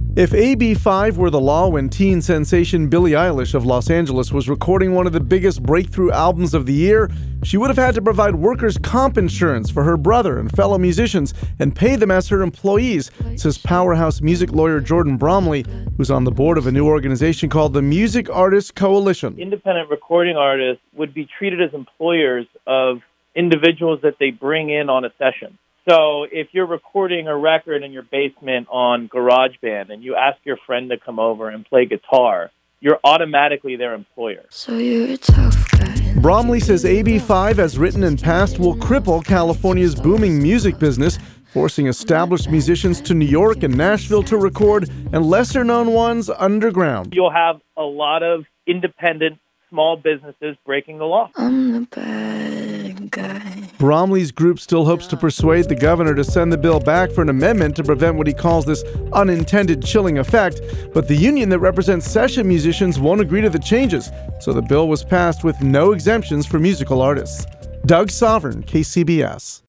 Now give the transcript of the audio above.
If AB 5 were the law when teen sensation Billie Eilish of Los Angeles was recording one of the biggest breakthrough albums of the year, she would have had to provide workers' comp insurance for her brother and fellow musicians and pay them as her employees, says powerhouse music lawyer Jordan Bromley, who's on the board of a new organization called the Music Artists Coalition. Independent recording artists would be treated as employers of individuals that they bring in on a session. So if you're recording a record in your basement on GarageBand and you ask your friend to come over and play guitar, you're automatically their employer. So you're a tough guy. Bromley says AB 5, as written and passed, will cripple California's booming music business, forcing established musicians to New York and Nashville to record, and lesser-known ones underground. You'll have a lot of independent small businesses breaking the law. I'm the bad guy. Bromley's group still hopes to persuade the governor to send the bill back for an amendment to prevent what he calls this unintended chilling effect, but the union that represents session musicians won't agree to the changes, so the bill was passed with no exemptions for musical artists. Doug Sovereign, KCBS.